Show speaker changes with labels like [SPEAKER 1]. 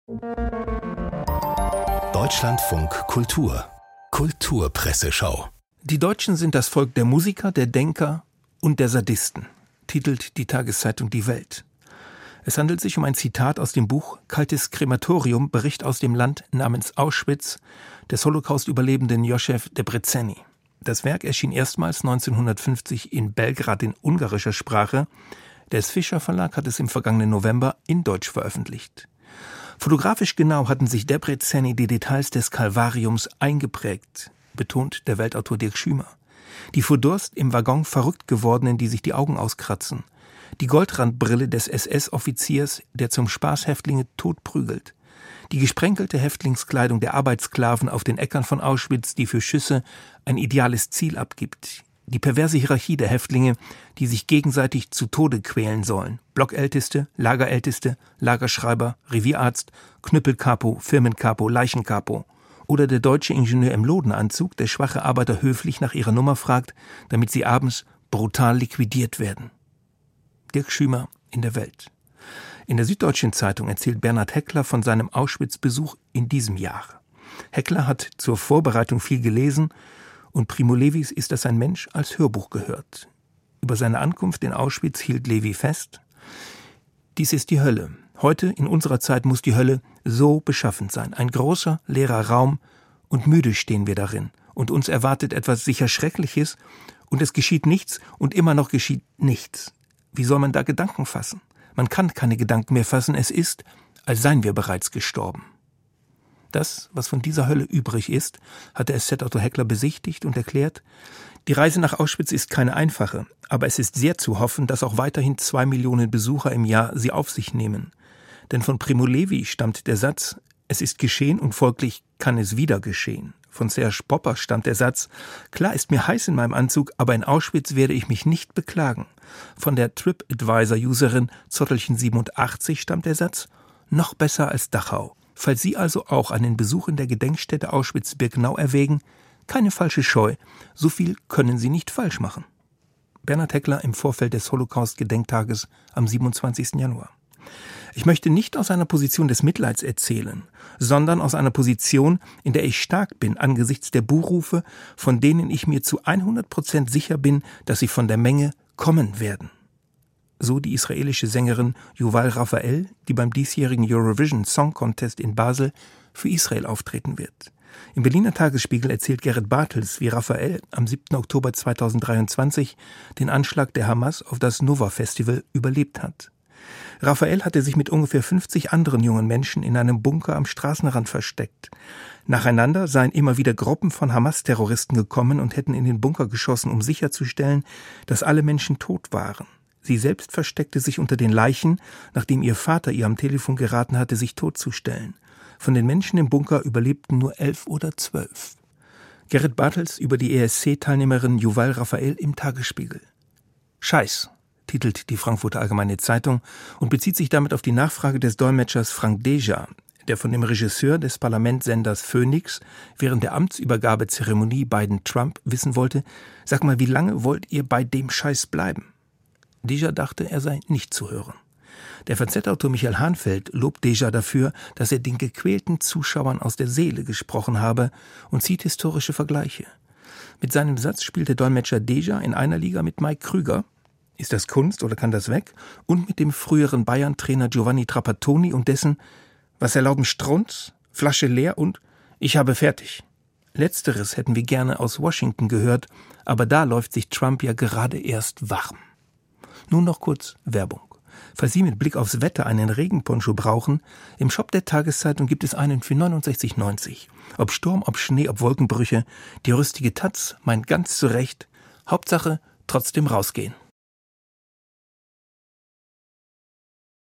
[SPEAKER 1] Deutschlandfunk Kultur Kulturpresseschau.
[SPEAKER 2] Die Deutschen sind das Volk der Musiker, der Denker und der Sadisten, titelt die Tageszeitung Die Welt. Es handelt sich um ein Zitat aus dem Buch Kaltes Krematorium, Bericht aus dem Land namens Auschwitz, des Holocaust-Überlebenden Josef Debreceni. Das Werk erschien erstmals 1950 in Belgrad in ungarischer Sprache. Der Fischer Verlag hat es im vergangenen November in Deutsch veröffentlicht. Fotografisch genau hatten sich Debreceni die Details des Kalvariums eingeprägt, betont der Weltautor Dirk Schümer. Die vor Durst im Waggon verrückt gewordenen, die sich die Augen auskratzen. Die Goldrandbrille des SS-Offiziers, der zum Spaß Häftlinge totprügelt. Die gesprenkelte Häftlingskleidung der Arbeitssklaven auf den Äckern von Auschwitz, die für Schüsse ein ideales Ziel abgibt. Die perverse Hierarchie der Häftlinge, die sich gegenseitig zu Tode quälen sollen. Blockälteste, Lagerälteste, Lagerschreiber, Revierarzt, Knüppelkapo, Firmenkapo, Leichenkapo. Oder der deutsche Ingenieur im Lodenanzug, der schwache Arbeiter höflich nach ihrer Nummer fragt, damit sie abends brutal liquidiert werden. Dirk Schümer in der Welt. In der Süddeutschen Zeitung erzählt Bernhard Heckler von seinem Auschwitz-Besuch in diesem Jahr. Heckler hat zur Vorbereitung viel gelesen und Primo Levis ist das ein Mensch als Hörbuch gehört. Über seine Ankunft in Auschwitz hielt Levi fest: Dies ist die Hölle. Heute, in unserer Zeit, muss die Hölle so beschaffen sein. Ein großer, leerer Raum und müde stehen wir darin. Und uns erwartet etwas sicher Schreckliches und es geschieht nichts und immer noch geschieht nichts. Wie soll man da Gedanken fassen? Man kann keine Gedanken mehr fassen. Es ist, als seien wir bereits gestorben. Das, was von dieser Hölle übrig ist, hat der SZ-Autor Heckler besichtigt und erklärt: Die Reise nach Auschwitz ist keine einfache, aber es ist sehr zu hoffen, dass auch weiterhin 2 Millionen Besucher im Jahr sie auf sich nehmen. Denn von Primo Levi stammt der Satz: Es ist geschehen und folglich kann es wieder geschehen. Von Serge Popper stammt der Satz: Klar ist mir heiß in meinem Anzug, aber in Auschwitz werde ich mich nicht beklagen. Von der TripAdvisor-Userin Zottelchen87 stammt der Satz: Noch besser als Dachau. Falls Sie also auch einen Besuch in der Gedenkstätte Auschwitz-Birkenau erwägen, keine falsche Scheu, so viel können Sie nicht falsch machen. Bernhard Heckler im Vorfeld des Holocaust-Gedenktages am 27. Januar. Ich möchte nicht aus einer Position des Mitleids erzählen, sondern aus einer Position, in der ich stark bin angesichts der Buhrufe, von denen ich mir zu 100% sicher bin, dass sie von der Menge kommen werden. So die israelische Sängerin Yuval Raphael, die beim diesjährigen Eurovision Song Contest in Basel für Israel auftreten wird. Im Berliner Tagesspiegel erzählt Gerrit Bartels, wie Raphael am 7. Oktober 2023 den Anschlag der Hamas auf das Nova-Festival überlebt hat. Raphael hatte sich mit ungefähr 50 anderen jungen Menschen in einem Bunker am Straßenrand versteckt. Nacheinander seien immer wieder Gruppen von Hamas-Terroristen gekommen und hätten in den Bunker geschossen, um sicherzustellen, dass alle Menschen tot waren. Sie selbst versteckte sich unter den Leichen, nachdem ihr Vater ihr am Telefon geraten hatte, sich totzustellen. Von den Menschen im Bunker überlebten nur 11 oder 12. Gerrit Bartels über die ESC-Teilnehmerin Yuval Raphael im Tagesspiegel. Scheiß, titelt die Frankfurter Allgemeine Zeitung und bezieht sich damit auf die Nachfrage des Dolmetschers Frank Deja, der von dem Regisseur des Parlamentssenders Phoenix während der Amtsübergabezeremonie Biden-Trump wissen wollte: Sag mal, wie lange wollt ihr bei dem Scheiß bleiben? Deja dachte, er sei nicht zu hören. Der FAZ-Autor Michael Hahnfeld lobt Deja dafür, dass er den gequälten Zuschauern aus der Seele gesprochen habe und zieht historische Vergleiche. Mit seinem Satz spielt der Dolmetscher Deja in einer Liga mit Mike Krüger, ist das Kunst oder kann das weg? Und mit dem früheren Bayern-Trainer Giovanni Trapattoni und dessen Was erlauben Strunz? Flasche leer und Ich habe fertig. Letzteres hätten wir gerne aus Washington gehört, aber da läuft sich Trump ja gerade erst warm. Nun noch kurz Werbung. Falls Sie mit Blick aufs Wetter einen Regenponcho brauchen, im Shop der Tageszeitung gibt es einen für 69,90. Ob Sturm, ob Schnee, ob Wolkenbrüche, die rüstige Taz meint ganz zurecht, Hauptsache trotzdem rausgehen.